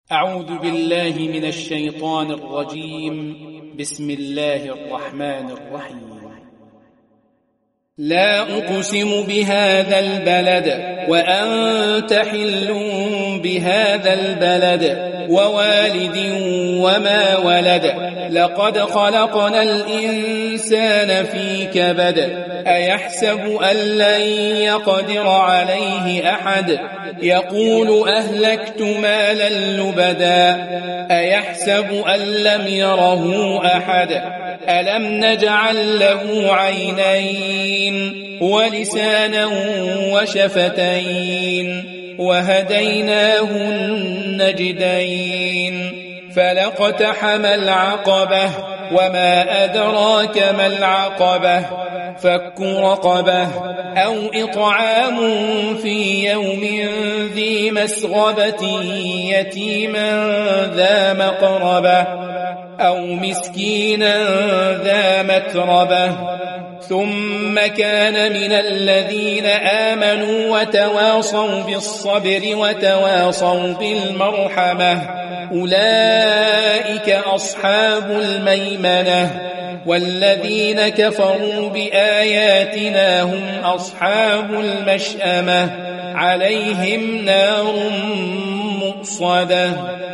أعوذ بالله من الشيطان الرجيم. بسم الله الرحمن الرحيم. لا أقسم بهذا البلد وأنت حل بهذا البلد ووالد وما ولد لقد خلقنا الإنسان في كبد أيحسب أن لن يقدر عليه أحد يقول أهلكت مالا لبدا أيحسب أن لم يره أحد ألم نجعل له عينين ولسانا وشفتين وهديناه النجدين فلاقتحم العقبة وما أدراك ما العقبة فك رقبة أو إطعام في يوم ذي مسغبة يتيما ذا مقربة أو مسكينا ذا متربة ثم كان من الذين آمنوا وتواصوا بالصبر وتواصوا بالمرحمة أولئك أصحاب الميمنة والذين كفروا بآياتنا هم أصحاب المشأمة عليهم نار مؤصدة